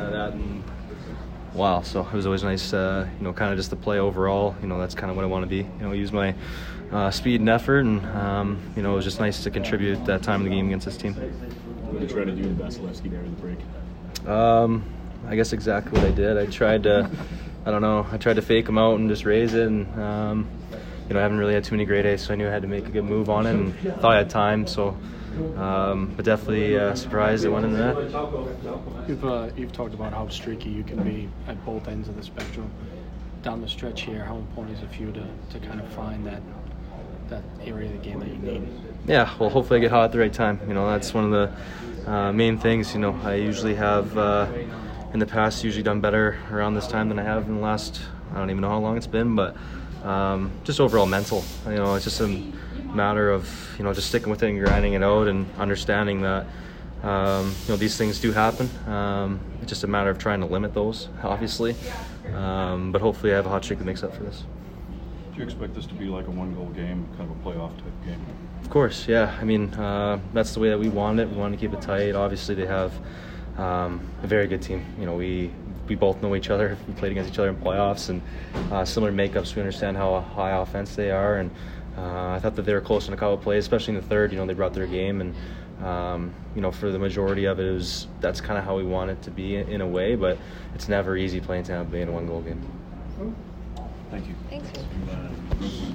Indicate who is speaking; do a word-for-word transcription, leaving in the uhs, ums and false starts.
Speaker 1: uh, that in a while. So it was always nice, uh, you know, kind of just to play overall. You know, that's kind of what I want to be. You know, use my uh, speed and effort, and um, you know, it was just nice to contribute that time in the game against this team.
Speaker 2: What did you try to do with Vasilevsky there in the break?
Speaker 1: Um, I guess exactly what I did. I tried to, I don't know, I tried to fake him out and just raise it, and um, you know, I haven't really had too many great days, so I knew I had to make a good move on it, and thought I had time. So, um, but definitely uh, surprised it went in the net.
Speaker 3: You've uh, you've talked about how streaky you can be at both ends of the spectrum. Down the stretch here, how important is it for you to, to kind of find that that area of the game that you need?
Speaker 1: Yeah, well, hopefully I get hot at the right time. You know, that's one of the uh, main things. You know, I usually have uh, in the past usually done better around this time than I have in the last. I don't even know how long it's been, but um, just overall mental. You know, it's just a matter of you know just sticking with it and grinding it out, and understanding that um, you know these things do happen. Um, it's just a matter of trying to limit those, obviously. Um, but hopefully, I have a hot streak that makes up for this.
Speaker 4: Do you expect this to be like a one-goal game, kind of a playoff type game?
Speaker 1: Of course, yeah. I mean, uh, that's the way that we want it. We want to keep it tight. Obviously, they have um, a very good team. You know, we we both know each other. We played against each other in playoffs, and uh, similar makeups. We understand how high offense they are, and uh, I thought that they were close in a couple of plays, especially in the third. You know, they brought their game, and um, you know, for the majority of it, it was that's kind of how we want it to be in, in a way. But it's never easy playing Tampa Bay in a one-goal game.
Speaker 4: Thank you.
Speaker 5: Thanks.